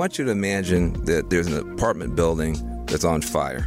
want you to imagine that there's an apartment building that's on fire.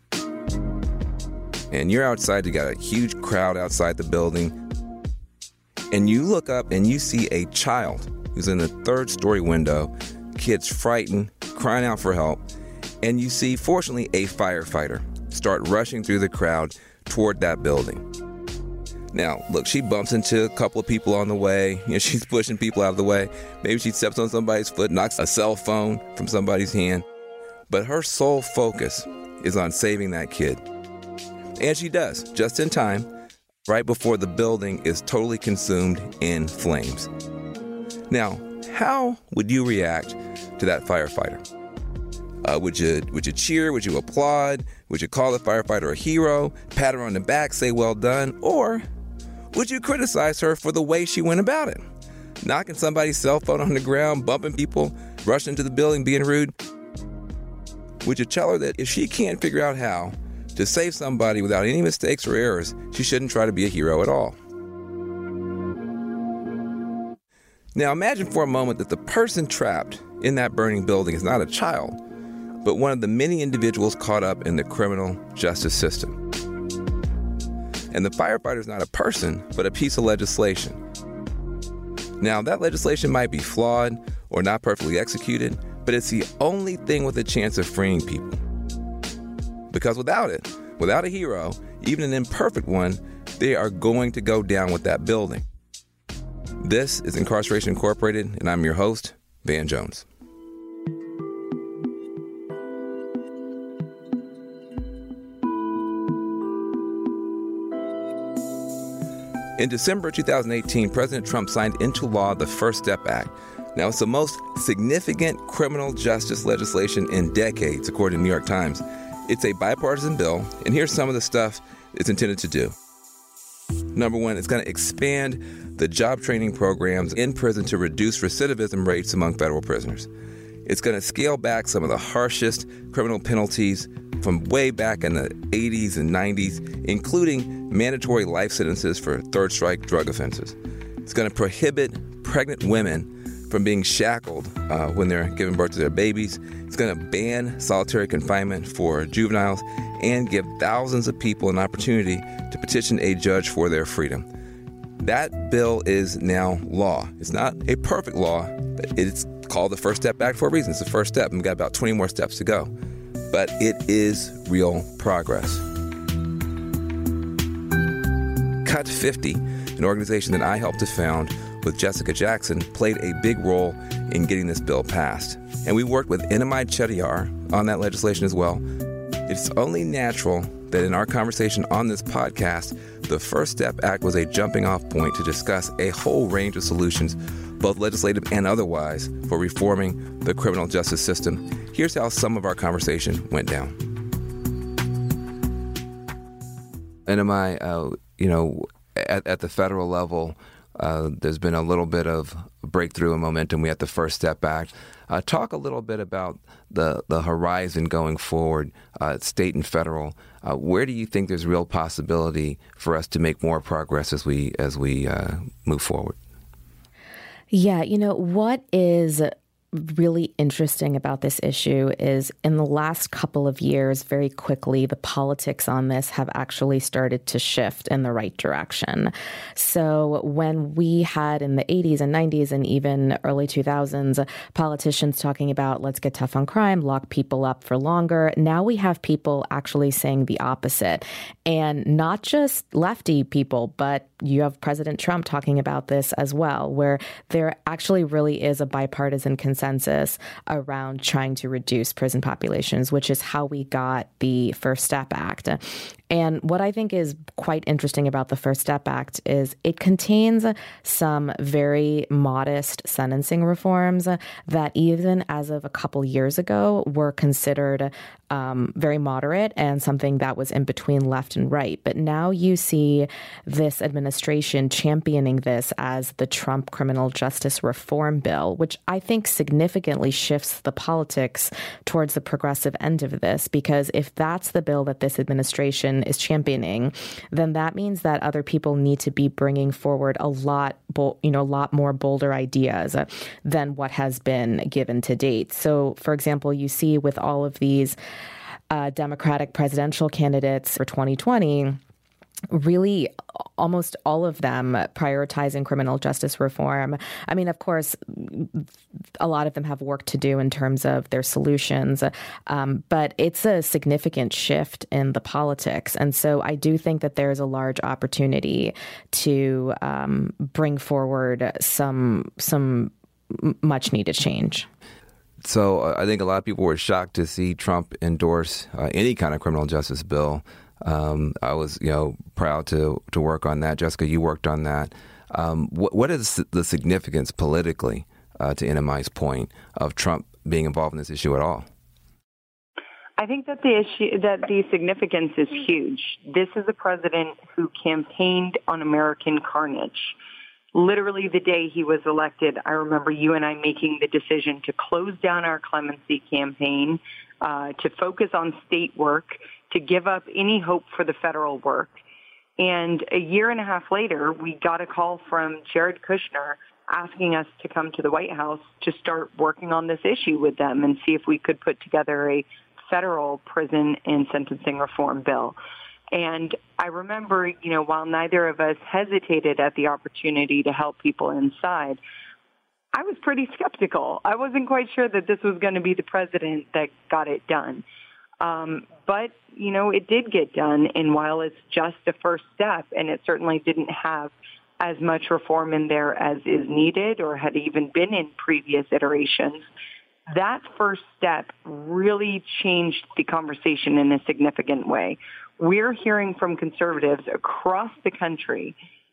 And you're outside, you got a huge crowd outside the building. And you look up and you see a child who's in the third-story window, kid's frightened, crying out for help. And you see, fortunately, a firefighter start rushing through the crowd toward that building. Now, look, she bumps into a couple of people on the way. She's pushing people out of the way. Maybe she steps on somebody's foot, knocks a cell phone from somebody's hand. But her sole focus is on saving that kid. And she does, just in time, right before the building is totally consumed in flames. Now, how would you react to that firefighter? Would you cheer? Would you applaud? Would you call the firefighter a hero, pat her on the back, say well done? Or would you criticize her for the way she went about it? Knocking somebody's cell phone on the ground, bumping people, rushing into the building, being rude? Would you tell her that if she can't figure out how to save somebody without any mistakes or errors, she shouldn't try to be a hero at all? Now imagine for a moment that the person trapped in that burning building is not a child, but one of the many individuals caught up in the criminal justice system. And the firefighter is not a person, but a piece of legislation. Now, that legislation might be flawed or not perfectly executed, but it's the only thing with a chance of freeing people. Because without it, without a hero, even an imperfect one, they are going to go down with that building. This is Incarceration Incorporated, and I'm your host, Van Jones. In December 2018, President Trump signed into law the First Step Act. Now, it's the most significant criminal justice legislation in decades, according to New York Times. It's a bipartisan bill, and here's some of the stuff it's intended to do. Number one, it's going to expand the job training programs in prison to reduce recidivism rates among federal prisoners. It's going to scale back some of the harshest criminal penalties from way back in the 80s and 90s, including mandatory life sentences for third-strike drug offenses. It's going to prohibit pregnant women from being shackled when they're giving birth to their babies. It's going to ban solitary confinement for juveniles and give thousands of people an opportunity to petition a judge for their freedom. That bill is now law. It's not a perfect law, but it's called the First Step Act for a reason. It's the first step, and we've got about 20 more steps to go. But it is real progress. Cut 50, an organization that I helped to found with Jessica Jackson, played a big role in getting this bill passed. And we worked with Enamai Chettiar on that legislation as well. It's only natural that in our conversation on this podcast, the First Step Act was a jumping off point to discuss a whole range of solutions, both legislative and otherwise, for reforming the criminal justice system. Here's how some of our conversation went down. Enamai, at the federal level, there's been a little bit of breakthrough and momentum. We had the First Step Act. Talk a little bit about the horizon going forward, state and federal. Where do you think there's real possibility for us to make more progress as we move forward? Yeah, what is really interesting about this issue is in the last couple of years, very quickly, the politics on this have actually started to shift in the right direction. So when we had in the 80s and 90s and even early 2000s, politicians talking about let's get tough on crime, lock people up for longer, now we have people actually saying the opposite. And not just lefty people, but you have President Trump talking about this as well, where there actually really is a bipartisan consensus around trying to reduce prison populations, which is how we got the First Step Act. And what I think is quite interesting about the First Step Act is it contains some very modest sentencing reforms that even as of a couple years ago were considered very moderate and something that was in between left and right. But now you see this administration championing this as the Trump criminal justice reform bill, which I think significantly shifts the politics towards the progressive end of this, because if that's the bill that this administration administration is championing, then that means that other people need to be bringing forward a lot more bolder ideas than what has been given to date. So, for example, you see with all of these Democratic presidential candidates for 2020, really almost all of them prioritizing criminal justice reform. I mean, of course, a lot of them have work to do in terms of their solutions, but it's a significant shift in the politics. And so I do think that there's a large opportunity to bring forward some much needed change. So I think a lot of people were shocked to see Trump endorse any kind of criminal justice bill. I was, proud to work on that. Jessica, you worked on that. What is the significance politically, to NMI's point, of Trump being involved in this issue at all? I think that the significance is huge. This is a president who campaigned on American carnage. Literally the day he was elected, I remember you and I making the decision to close down our clemency campaign, to focus on state work, to give up any hope for the federal work. And a year and a half later, we got a call from Jared Kushner asking us to come to the White House to start working on this issue with them and see if we could put together a federal prison and sentencing reform bill. And I remember, while neither of us hesitated at the opportunity to help people inside, I was pretty skeptical. I wasn't quite sure that this was going to be the president that got it done. But, it did get done. And while it's just a first step, and it certainly didn't have as much reform in there as is needed or had even been in previous iterations, that first step really changed the conversation in a significant way. We're hearing from conservatives across the country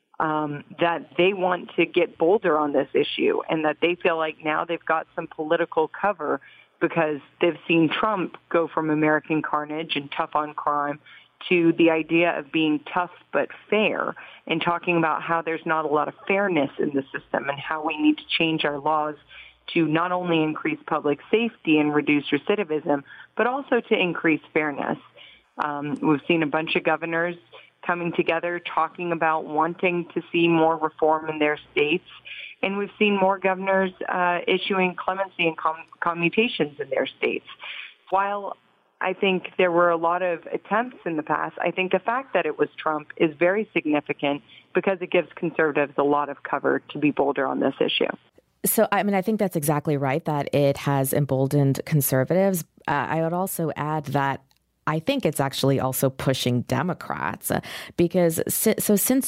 that they want to get bolder on this issue and that they feel like now they've got some political cover because they've seen Trump go from American carnage and tough on crime to the idea of being tough but fair and talking about how there's not a lot of fairness in the system and how we need to change our laws to not only increase public safety and reduce recidivism, but also to increase fairness. We've seen a bunch of governors coming together talking about wanting to see more reform in their states. And we've seen more governors issuing clemency and commutations in their states. While I think there were a lot of attempts in the past, I think the fact that it was Trump is very significant because it gives conservatives a lot of cover to be bolder on this issue. So, I think that's exactly right, that it has emboldened conservatives. I would also add that I think it's actually also pushing Democrats because since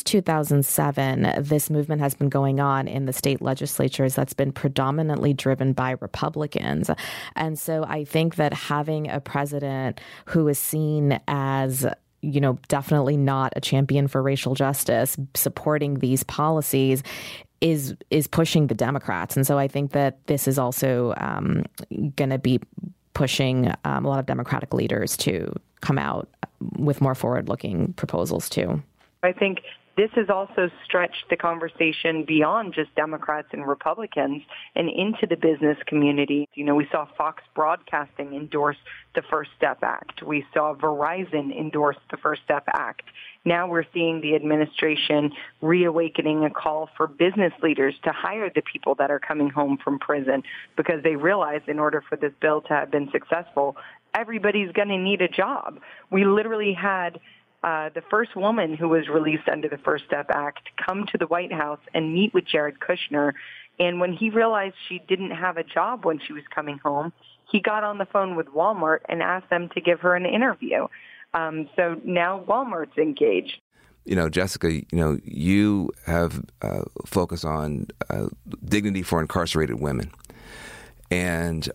2007, this movement has been going on in the state legislatures that's been predominantly driven by Republicans. And so I think that having a president who is seen as definitely not a champion for racial justice, supporting these policies is pushing the Democrats. And so I think that this is also going to be pushing a lot of Democratic leaders to come out with more forward-looking proposals, too. I think this has also stretched the conversation beyond just Democrats and Republicans and into the business community. We saw Fox Broadcasting endorse the First Step Act. We saw Verizon endorse the First Step Act. Now we're seeing the administration reawakening a call for business leaders to hire the people that are coming home from prison because they realize in order for this bill to have been successful, everybody's going to need a job. We literally had the first woman who was released under the First Step Act come to the White House and meet with Jared Kushner. And when he realized she didn't have a job when she was coming home, he got on the phone with Walmart and asked them to give her an interview. So now Walmart's engaged. Jessica, you have focused on dignity for incarcerated women. And,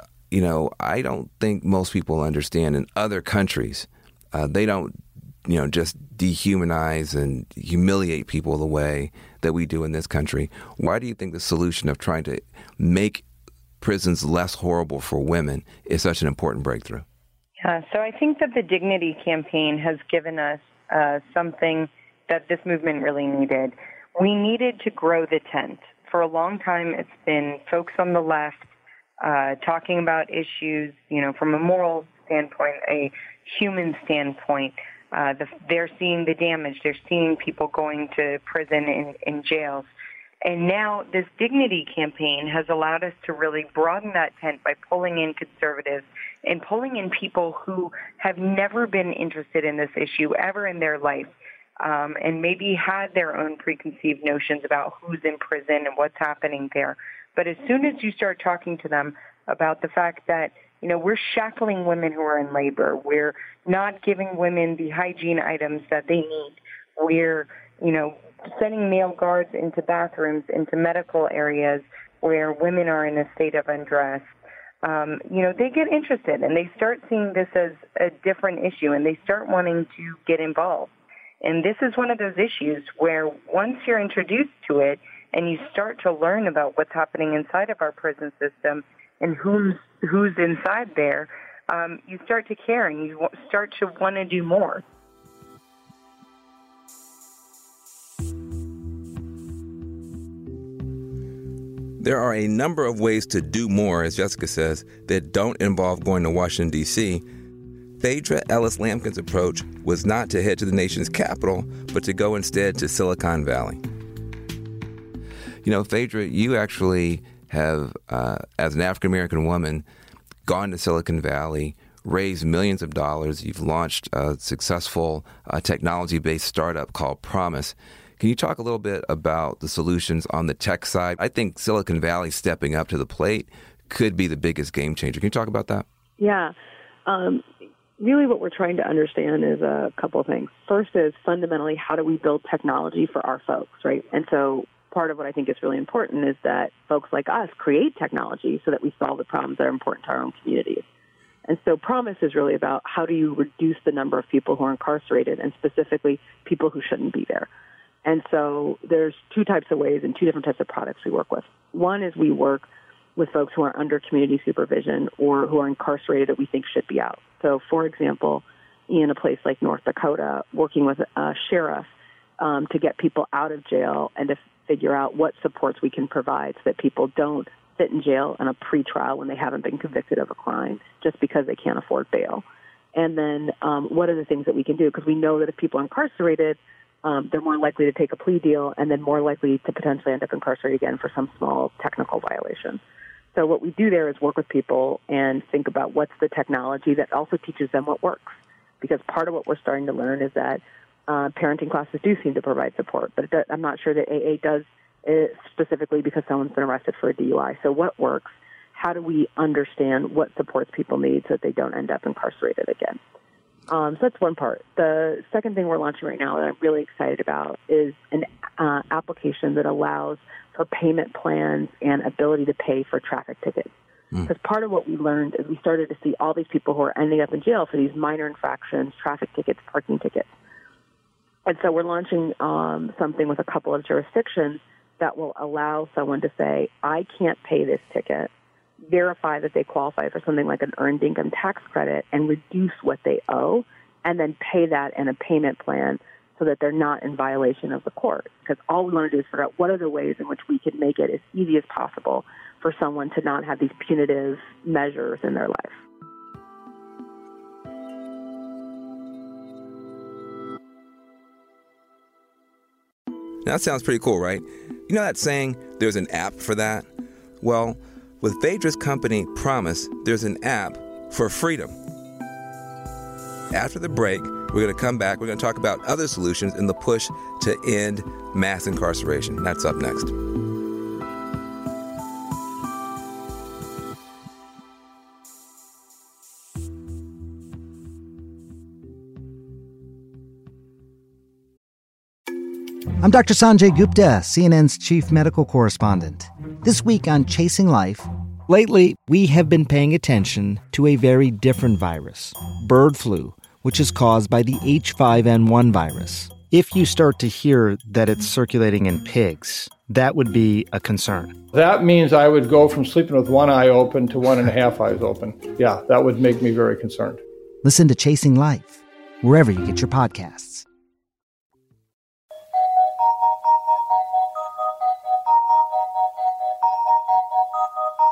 I don't think most people understand in other countries, they don't, just dehumanize and humiliate people the way that we do in this country. Why do you think the solution of trying to make prisons less horrible for women is such an important breakthrough? Yeah, so I think that the Dignity campaign has given us something that this movement really needed. We needed to grow the tent. For a long time, it's been folks on the left talking about issues, from a moral standpoint, a human standpoint, They're seeing the damage. They're seeing people going to prison and jails. And now this Dignity campaign has allowed us to really broaden that tent by pulling in conservatives and pulling in people who have never been interested in this issue ever in their life, and maybe had their own preconceived notions about who's in prison and what's happening there. But as soon as you start talking to them about the fact that, we're shackling women who are in labor, we're not giving women the hygiene items that they need, we're, sending male guards into bathrooms, into medical areas where women are in a state of undress, they get interested and they start seeing this as a different issue and they start wanting to get involved. And this is one of those issues where once you're introduced to it and you start to learn about what's happening inside of our prison system and who's inside there, you start to care and you start to want to do more. There are a number of ways to do more, as Jessica says, that don't involve going to Washington, D.C. Phaedra Ellis Lampkin's approach was not to head to the nation's capital, but to go instead to Silicon Valley. Phaedra, you actually have, as an African-American woman, gone to Silicon Valley, raised millions of dollars. You've launched a successful technology-based startup called Promise. Can you talk a little bit about the solutions on the tech side? I think Silicon Valley stepping up to the plate could be the biggest game changer. Can you talk about that? Yeah. Really what we're trying to understand is a couple of things. First is fundamentally, how do we build technology for our folks, right? And so part of what I think is really important is that folks like us create technology so that we solve the problems that are important to our own communities. And so Promise is really about how do you reduce the number of people who are incarcerated and specifically people who shouldn't be there. And so there's two types of ways and two different types of products we work with. One is we work with folks who are under community supervision or who are incarcerated that we think should be out. So, for example, in a place like North Dakota, working with a sheriff to get people out of jail and to figure out what supports we can provide so that people don't sit in jail on a pretrial when they haven't been convicted of a crime just because they can't afford bail. And then what are the things that we can do? Because we know that if people are incarcerated, they're more likely to take a plea deal and then more likely to potentially end up incarcerated again for some small technical violation. So what we do there is work with people and think about what's the technology that also teaches them what works. Because part of what we're starting to learn is that parenting classes do seem to provide support, but I'm not sure that AA does it specifically because someone's been arrested for a DUI. So what works? How do we understand what supports people need so that they don't end up incarcerated again? So that's one part. The second thing we're launching right now that I'm really excited about is an application that allows for payment plans and ability to pay for traffic tickets. Because part of what we learned is we started to see all these people who are ending up in jail for these minor infractions, traffic tickets, parking tickets. And so we're launching something with a couple of jurisdictions that will allow someone to say, I can't pay this ticket, verify that they qualify for something like an earned income tax credit and reduce what they owe, and then pay that in a payment plan so that they're not in violation of the court. Because all we want to do is figure out what are the ways in which we can make it as easy as possible for someone to not have these punitive measures in their life. Now, that sounds pretty cool, right? You know that saying, there's an app for that? Well, with Phaedra's company, Promise, there's an app for freedom. After the break, we're going to come back. We're going to talk about other solutions in the push to end mass incarceration. That's up next. I'm Dr. Sanjay Gupta, CNN's chief medical correspondent. This week on Chasing Life. Lately, we have been paying attention to a very different virus, bird flu, which is caused by the H5N1 virus. If you start to hear that it's circulating in pigs, that would be a concern. That means I would go from sleeping with one eye open to 1.5 eyes open. Yeah, that would make me very concerned. Listen to Chasing Life, wherever you get your podcasts.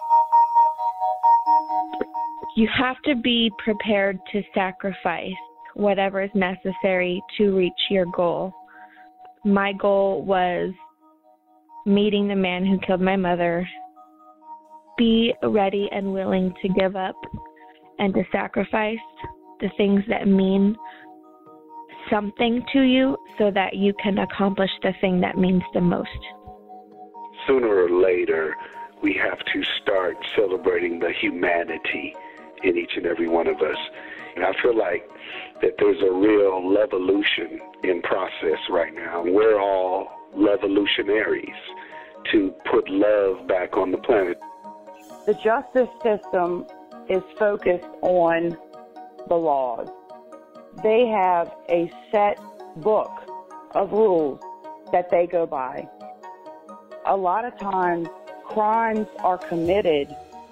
You have to be prepared to sacrifice whatever is necessary to reach your goal. My goal was meeting the man who killed my mother, be ready and willing to give up and to sacrifice the things that mean something to you so that you can accomplish the thing that means the most. Sooner or later, we have to start celebrating the humanity in each and every one of us. And I feel like that there's a real levolution in process right now. We're all levolutionaries to put love back on the planet. The justice system is focused on the laws. They have a set book of rules that they go by. A lot of times, crimes are committed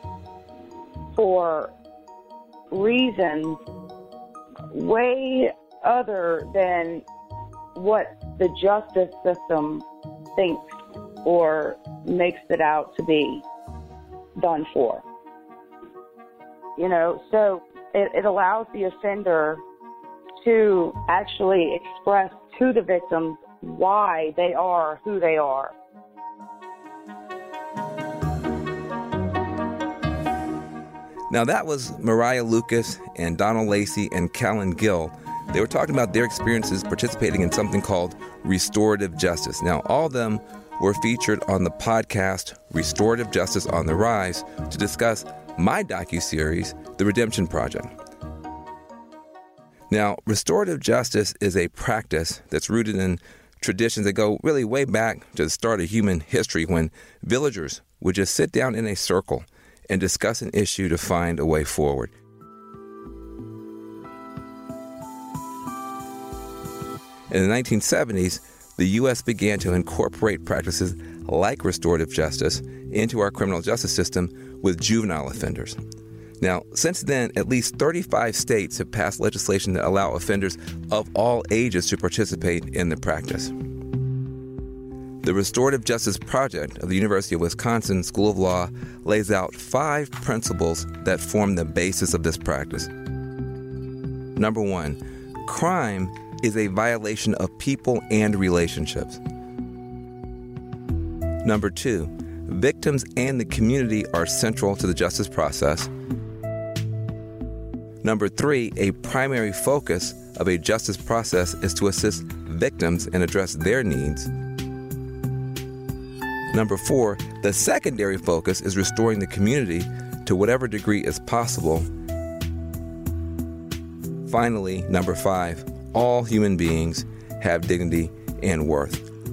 for reasons way other than what the justice system thinks or makes it out to be done for. So it allows the offender to actually express to the victims why they are who they are. Now that was Mariah Lucas and Donald Lacey and Callan Gill. They were talking about their experiences participating in something called restorative justice. Now all of them were featured on the podcast Restorative Justice on the Rise to discuss my docuseries, The Redemption Project. Now, restorative justice is a practice that's rooted in traditions that go really way back to the start of human history when villagers would just sit down in a circle and discuss an issue to find a way forward. In the 1970s, the U.S. began to incorporate practices like restorative justice into our criminal justice system with juvenile offenders. Now, since then, at least 35 states have passed legislation that allow offenders of all ages to participate in the practice. The Restorative Justice Project of the University of Wisconsin School of Law lays out 5 principles that form the basis of this practice. Number 1, crime is a violation of people and relationships. Number 2, victims and the community are central to the justice process. Number 3, a primary focus of a justice process is to assist victims and address their needs. Number 4, the secondary focus is restoring the community to whatever degree is possible. Finally, number 5, all human beings have dignity and worth.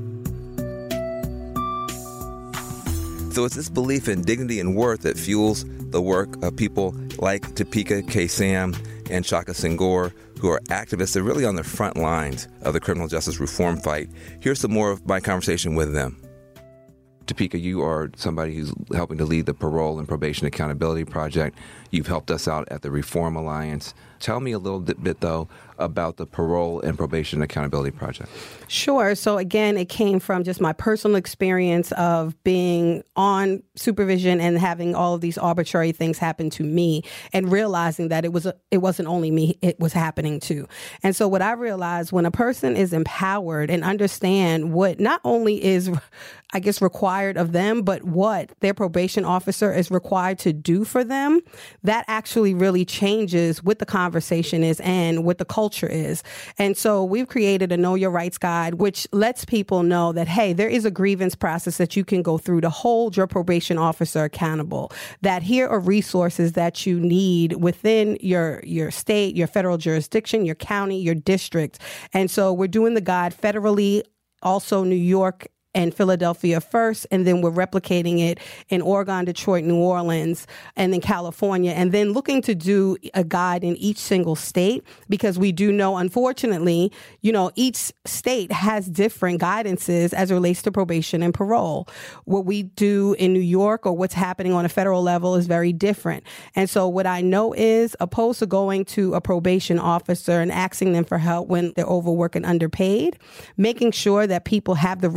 So it's this belief in dignity and worth that fuels the work of people like Topeka K. Sam and Shaka Senghor, who are activists that are really on the front lines of the criminal justice reform fight. Here's some more of my conversation with them. Topeka, you are somebody who's helping to lead the Parole and Probation Accountability Project. You've helped us out at the Reform Alliance. Tell me a little bit, though, about the Parole and Probation Accountability Project. Sure. So again, it came from just my personal experience of being on supervision and having all of these arbitrary things happen to me and realizing that it wasn't only me, it was happening too. And so what I realized, when a person is empowered and understand what not only is, I guess, required of them, but what their probation officer is required to do for them, that actually really changes what the conversation is and what the culture is. And so we've created a Know Your Rights Guide, which lets people know that, hey, there is a grievance process that you can go through to hold your probation officer accountable, that here are resources that you need within your state, your federal jurisdiction, your county, your district. And so we're doing the guide federally, also New York and Philadelphia first, and then we're replicating it in Oregon, Detroit, New Orleans, and then California, and then looking to do a guide in each single state, because we do know, unfortunately, each state has different guidances as it relates to probation and parole. What we do in New York or what's happening on a federal level is very different. And so what I know is, opposed to going to a probation officer and asking them for help when they're overworked and underpaid, making sure that people have the resources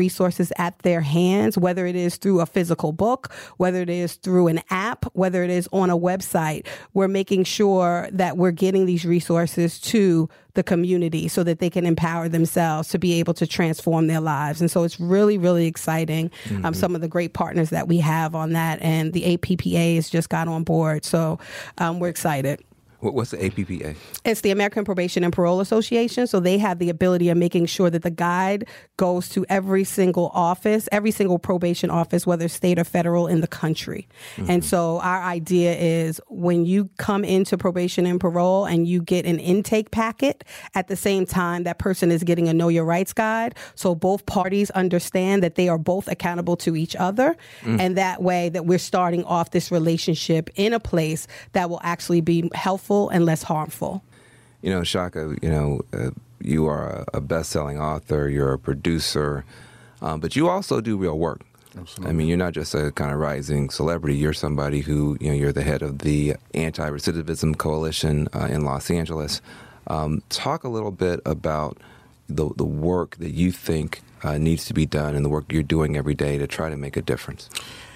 resources at their hands, whether it is through a physical book, whether it is through an app, whether it is on a website. We're making sure that we're getting these resources to the community so that they can empower themselves to be able to transform their lives. And so it's really, really exciting. Some of the great partners that we have on that, and the APPA has just got on board. So we're excited. What's the APPA? It's the American Probation and Parole Association. So they have the ability of making sure that the guide goes to every single office, every single probation office, whether state or federal in the country. And so our idea is when you come into probation and parole and you get an intake packet, at the same time, that person is getting a Know Your Rights guide. So both parties understand that they are both accountable to each other. And that way that we're starting off this relationship in a place that will actually be helpful and less harmful. You know, Shaka, you are a best-selling author, you're a producer, but you also do real work. Absolutely. I mean, you're not just a kind of rising celebrity. You're somebody who, you're the head of the Anti-Recidivism Coalition in Los Angeles. Talk a little bit about the work that you think needs to be done and the work you're doing every day to try to make a difference.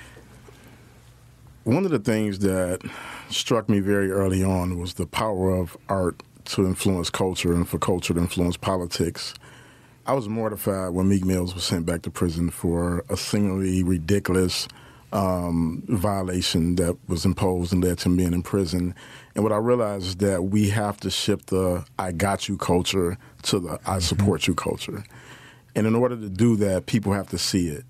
One of the things that struck me very early on was the power of art to influence culture and for culture to influence politics. I was mortified when Meek Mills was sent back to prison for a singularly ridiculous violation that was imposed and led to him being in prison. And what I realized is that we have to shift the I got you culture to the I support you culture. And in order to do that, people have to see it.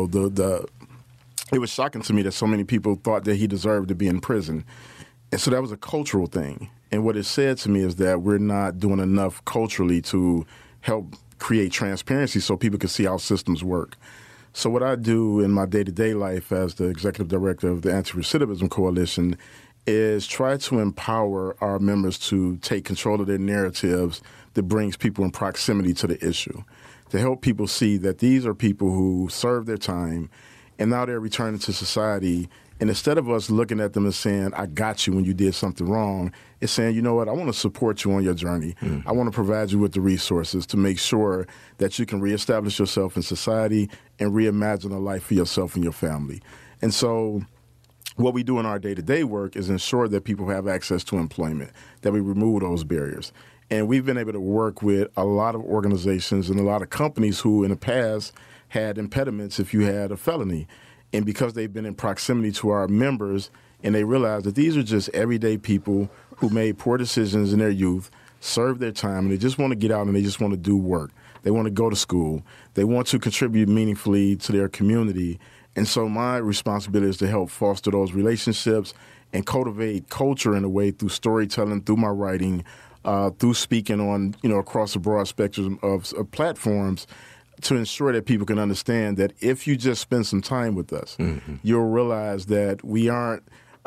It was shocking to me that so many people thought that he deserved to be in prison. And so that was a cultural thing. And what it said to me is that we're not doing enough culturally to help create transparency so people can see how systems work. So what I do in my day-to-day life as the executive director of the Anti-Recidivism Coalition is try to empower our members to take control of their narratives that brings people in proximity to the issue, to help people see that these are people who served their time and now they're returning to society. And instead of us looking at them and saying, I got you when you did something wrong, it's saying, you know what, I want to support you on your journey. I want to provide you with the resources to make sure that you can reestablish yourself in society and reimagine a life for yourself and your family. And so what we do in our day-to-day work is ensure that people have access to employment, that we remove those barriers. And we've been able to work with a lot of organizations and a lot of companies who in the past had impediments if you had a felony. And because they've been in proximity to our members and they realize that these are just everyday people who made poor decisions in their youth, served their time, and they just want to get out and they just want to do work. They want to go to school. They want to contribute meaningfully to their community. And so my responsibility is to help foster those relationships and cultivate culture in a way through storytelling, through my writing, through speaking on, across a broad spectrum of platforms, to ensure that people can understand that if you just spend some time with us, you'll realize that we aren't,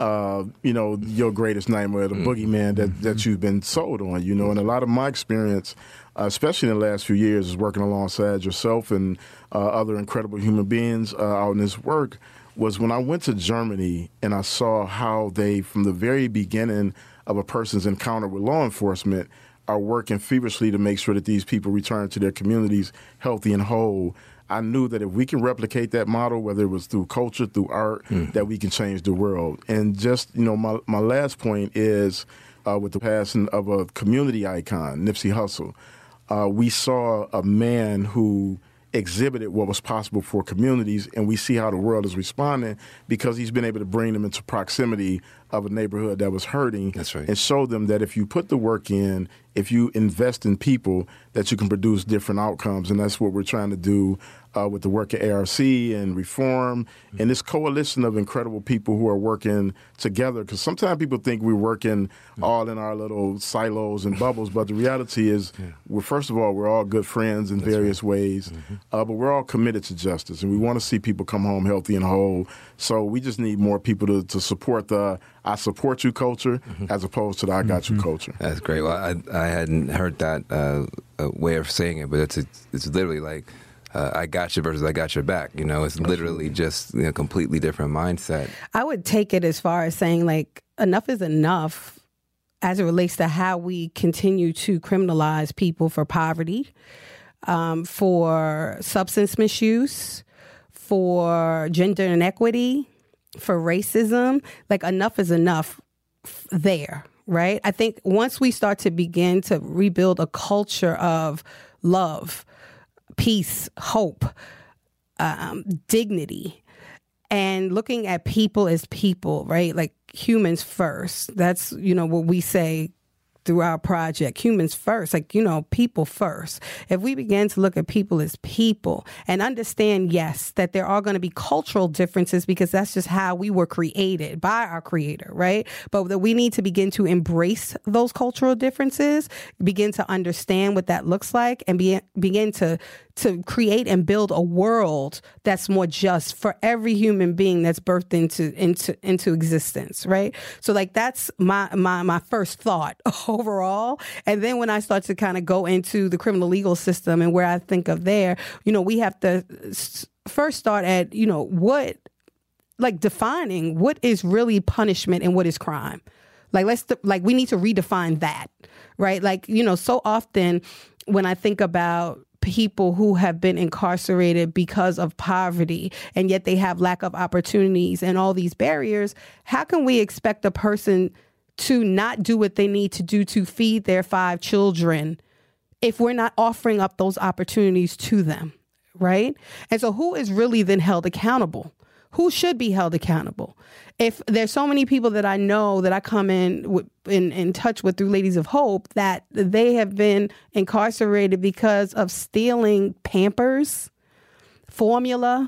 your greatest nightmare, the boogeyman that you've been sold on, And a lot of my experience, especially in the last few years, is working alongside yourself and other incredible human beings out in this work, was when I went to Germany and I saw how they, from the very beginning of a person's encounter with law enforcement, are working feverishly to make sure that these people return to their communities healthy and whole. I knew that if we can replicate that model, whether it was through culture, through art, that we can change the world. And just, my last point is with the passing of a community icon, Nipsey Hussle. We saw a man who exhibited what was possible for communities, and we see how the world is responding because he's been able to bring them into proximity of a neighborhood that was hurting. That's right. And show them that if you put the work in, if you invest in people, that you can produce different outcomes. And that's what we're trying to do with the work at ARC and Reform and this coalition of incredible people who are working together. Because sometimes people think we're working all in our little silos and bubbles, but the reality is, first of all, we're all good friends in various ways, but we're all committed to justice, and we want to see people come home healthy and whole. So we just need more people to support the I support you culture as opposed to the I got you culture. That's great. Well, I hadn't heard that way of saying it, but it's literally like I got you versus I got your back. It's literally just completely different mindset. I would take it as far as saying like enough is enough as it relates to how we continue to criminalize people for poverty. for substance misuse, for gender inequity, for racism. Like, enough is enough there, right? I think once we start to begin to rebuild a culture of love, peace, hope, dignity, and looking at people as people, right? Like humans first. That's, what we say through our project, humans first, like, people first. If we begin to look at people as people and understand, yes, that there are going to be cultural differences because that's just how we were created by our creator, right? But that we need to begin to embrace those cultural differences, begin to understand what that looks like, and begin to create and build a world that's more just for every human being that's birthed into existence, right? So like that's my first thought overall. And then when I start to kind of go into the criminal legal system and where I think of there, we have to first start at, defining what is really punishment and what is crime. Like we need to redefine that, right? Like, so often when I think about people who have been incarcerated because of poverty, and yet they have lack of opportunities and all these barriers, how can we expect a person to not do what they need to do to feed their 5 children if we're not offering up those opportunities to them, right? And so who is really then held accountable? Who should be held accountable? If there's so many people that I know that I come in touch with through Ladies of Hope that they have been incarcerated because of stealing Pampers, formula,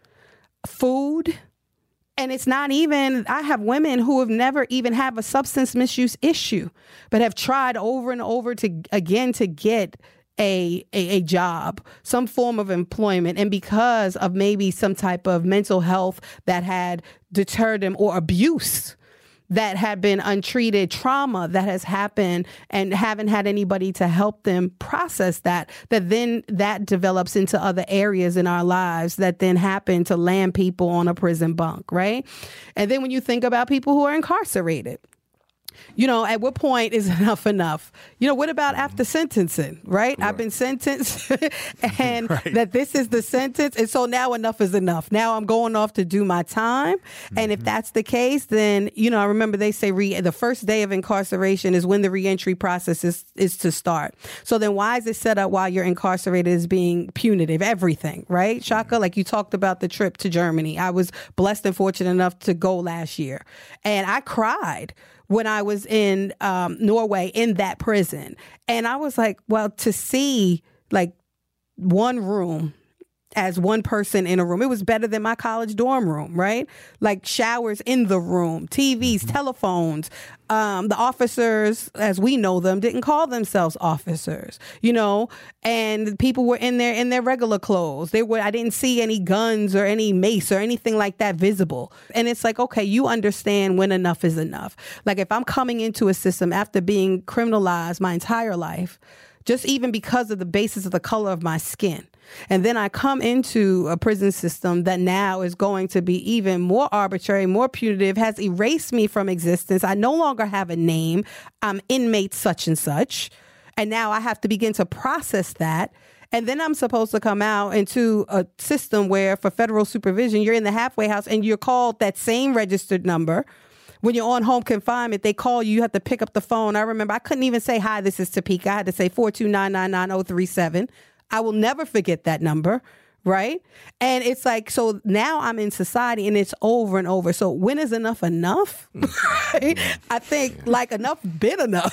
food. And it's not even, I have women who have never even have a substance misuse issue, but have tried over and over to get a job, some form of employment, and because of maybe some type of mental health that had deterred them, or abuse that had been untreated, trauma that has happened, and haven't had anybody to help them process that then that develops into other areas in our lives that then happen to land people on a prison bunk, right? And then when you think about people who are incarcerated, at what point is enough? What about after sentencing, right? I've been sentenced and that this is the sentence. And so now enough is enough. Now I'm going off to do my time. And if that's the case, then, I remember they say the first day of incarceration is when the reentry process is to start. So then why is it set up while you're incarcerated as being punitive? Everything, right? Shaka, like you talked about the trip to Germany. I was blessed and fortunate enough to go last year. And I cried when I was in Norway in that prison. And I was like, well, to see like one room as one person in a room, it was better than my college dorm room, right? Like showers in the room, TVs, telephones. The officers, as we know them, didn't call themselves officers, and people were in their regular clothes. I didn't see any guns or any mace or anything like that visible. And it's like, okay, you understand when enough is enough. Like if I'm coming into a system after being criminalized my entire life, just even because of the basis of the color of my skin, and then I come into a prison system that now is going to be even more arbitrary, more punitive, has erased me from existence. I no longer have a name. I'm inmate such and such. And now I have to begin to process that. And then I'm supposed to come out into a system where for federal supervision, you're in the halfway house and you're called that same registered number. When you're on home confinement, they call you. You have to pick up the phone. I remember I couldn't even say, hi, this is Topeka. I had to say 429999037. I will never forget that number, right? And it's like, so now I'm in society and it's over and over. So when is enough enough? Right? I think like enough been enough,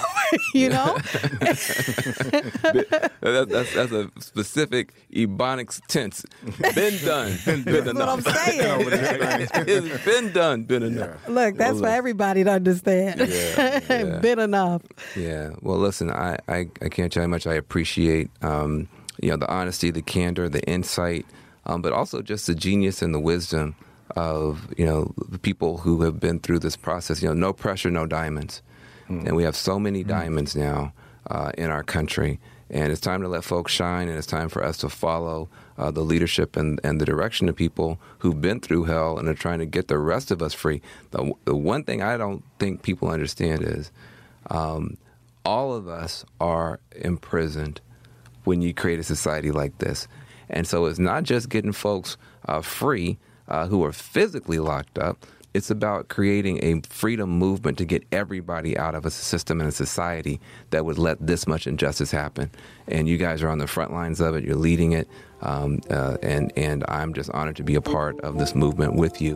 That's a specific Ebonics tense. Been done, been enough. That's what I'm saying. It's been done, been enough. Look, that's for everybody to understand. Yeah. Been enough. Yeah. Well, listen, I can't tell you how much I appreciate the honesty, the candor, the insight, but also just the genius and the wisdom of, the people who have been through this process. No pressure, no diamonds. And we have so many diamonds now in our country. And it's time to let folks shine, and it's time for us to follow the leadership and the direction of people who've been through hell and are trying to get the rest of us free. The one thing I don't think people understand is all of us are imprisoned when you create a society like this. And so it's not just getting folks free who are physically locked up. It's about creating a freedom movement to get everybody out of a system and a society that would let this much injustice happen. And you guys are on the front lines of it. You're leading it. And I'm just honored to be a part of this movement with you.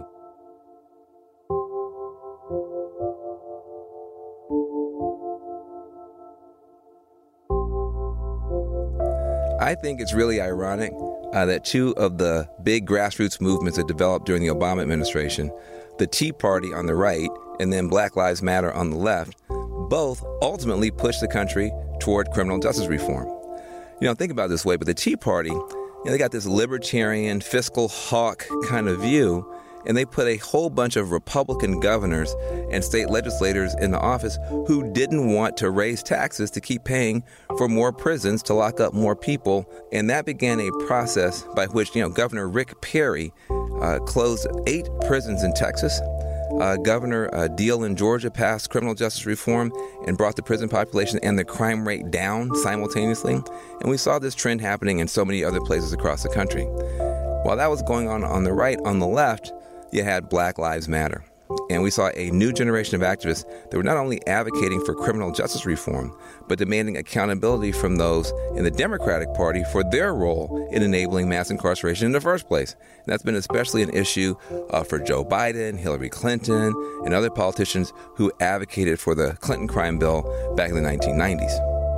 I think it's really ironic that two of the big grassroots movements that developed during the Obama administration, the Tea Party on the right and then Black Lives Matter on the left, both ultimately pushed the country toward criminal justice reform. Think about it this way, but the Tea Party, they got this libertarian, fiscal hawk kind of view, and they put a whole bunch of Republican governors and state legislators in the office who didn't want to raise taxes to keep paying for more prisons to lock up more people. And that began a process by which, Governor Rick Perry closed 8 prisons in Texas. Governor Deal in Georgia passed criminal justice reform and brought the prison population and the crime rate down simultaneously. And we saw this trend happening in so many other places across the country. While that was going on the right, on the left, you had Black Lives Matter. And we saw a new generation of activists that were not only advocating for criminal justice reform, but demanding accountability from those in the Democratic Party for their role in enabling mass incarceration in the first place. And that's been especially an issue for Joe Biden, Hillary Clinton, and other politicians who advocated for the Clinton crime bill back in the 1990s.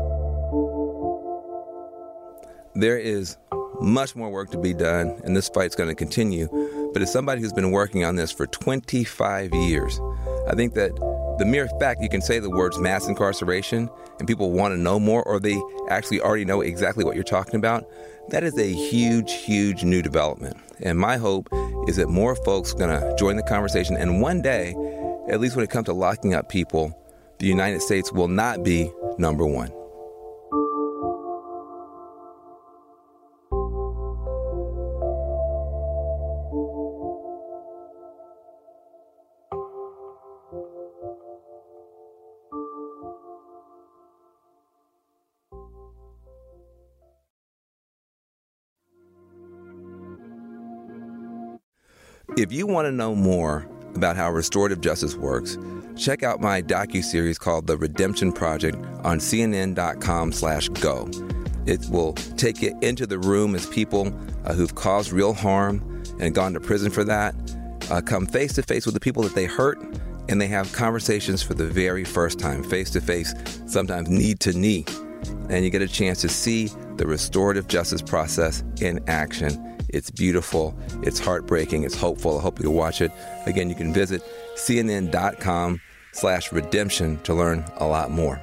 There is much more work to be done, and this fight's going to continue. But as somebody who's been working on this for 25 years, I think that the mere fact you can say the words mass incarceration and people want to know more, or they actually already know exactly what you're talking about, that is a huge, huge new development. And my hope is that more folks are going to join the conversation. And one day, at least when it comes to locking up people, the United States will not be number one. If you want to know more about how restorative justice works, check out my docuseries called The Redemption Project on CNN.com/go. It will take you into the room as people who've caused real harm and gone to prison for that come face to face with the people that they hurt, and they have conversations for the very first time, face to face, sometimes knee to knee. And you get a chance to see the restorative justice process in action. It's beautiful, it's heartbreaking, it's hopeful. I hope you'll watch it. Again, you can visit CNN.com/redemption to learn a lot more.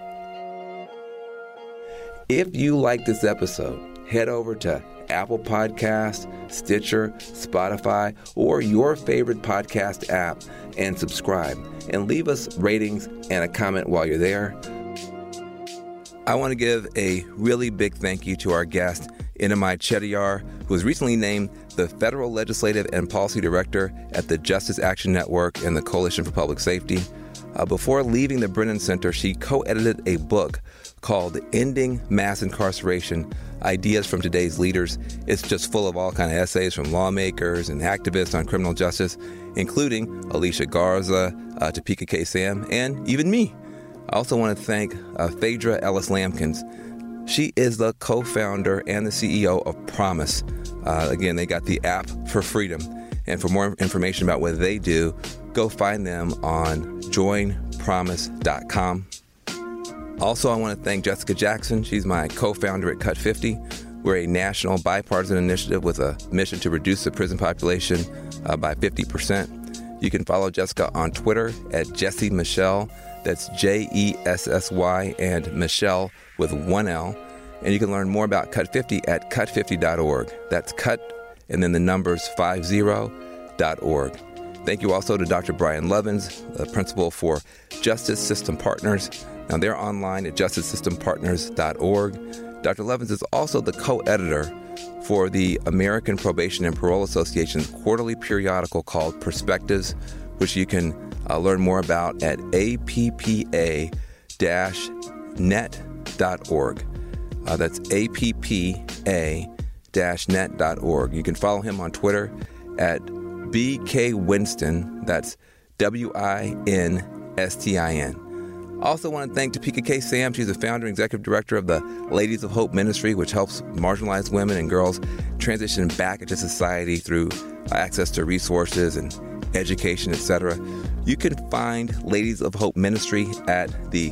If you like this episode, head over to Apple Podcasts, Stitcher, Spotify, or your favorite podcast app and subscribe. And leave us ratings and a comment while you're there. I want to give a really big thank you to our guest, Enamai Chettiar, who was recently named the Federal Legislative and Policy Director at the Justice Action Network and the Coalition for Public Safety. Before leaving the Brennan Center, she co-edited a book called Ending Mass Incarceration, Ideas from Today's Leaders. It's just full of all kinds of essays from lawmakers and activists on criminal justice, including Alicia Garza, Topeka K. Sam, and even me. I also want to thank Phaedra Ellis-Lampkins. She is the co-founder and the CEO of Promise. Again, they got the app for freedom. And for more information about what they do, go find them on joinpromise.com. Also, I want to thank Jessica Jackson. She's my co-founder at Cut 50. We're a national bipartisan initiative with a mission to reduce the prison population by 50%. You can follow Jessica on Twitter at Jessie Michelle. That's Jessy and Michelle with one L. And you can learn more about Cut 50 at cut50.org. That's cut and then the numbers 50.org. Thank you also to Dr. Brian Lovins, the principal for Justice System Partners. Now they're online at justicesystempartners.org. Dr. Lovins is also the co-editor for the American Probation and Parole Association's quarterly periodical called Perspectives, which you can learn more about at appa-net.org. That's APPA-net.org. You can follow him on Twitter at BK Winston. That's WINSTIN. Also want to thank Topeka K. Sam. She's the founder and executive director of the Ladies of Hope Ministry, which helps marginalized women and girls transition back into society through access to resources and education, etc. You can find Ladies of Hope Ministry at the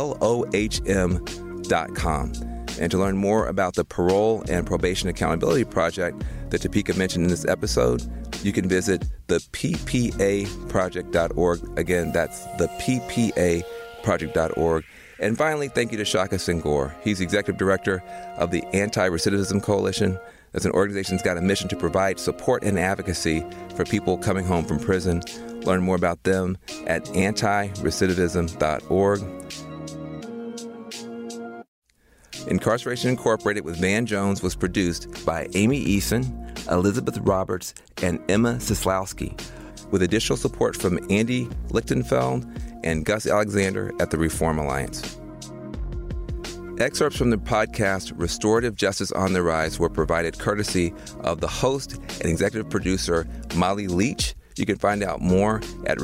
LOHM.com. And to learn more about the Parole and Probation Accountability Project that Topeka mentioned in this episode, you can visit the PPAproject.org. Again, that's the PPAproject.org. And finally, thank you to Shaka Senghor. He's the executive director of the Anti-Recidivism Coalition. That's an organization that's got a mission to provide support and advocacy for people coming home from prison. Learn more about them at antirecidivism.org. Incarceration Incorporated with Van Jones was produced by Amy Eason, Elizabeth Roberts, and Emma Sislowski, with additional support from Andy Lichtenfeld and Gus Alexander at the Reform Alliance. Excerpts from the podcast Restorative Justice on the Rise were provided courtesy of the host and executive producer, Molly Leach. You can find out more at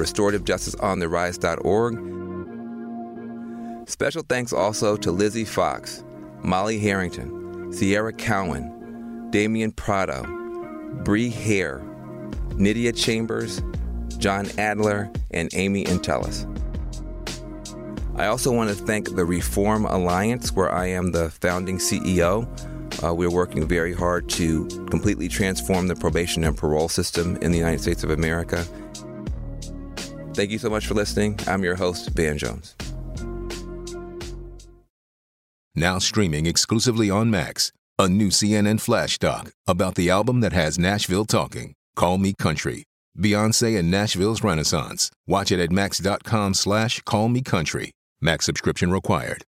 restorativejusticeontherise.org. Special thanks also to Lizzie Fox, Molly Harrington, Sierra Cowan, Damian Prado, Bree Hare, Nydia Chambers, John Adler, and Amy Intellis. I also want to thank the Reform Alliance, where I am the founding CEO. We're working very hard to completely transform the probation and parole system in the United States of America. Thank you so much for listening. I'm your host, Van Jones. Now streaming exclusively on Max, a new CNN flash doc about the album that has Nashville talking, Call Me Country, Beyonce and Nashville's Renaissance. Watch it at max.com/callmecountry. Max subscription required.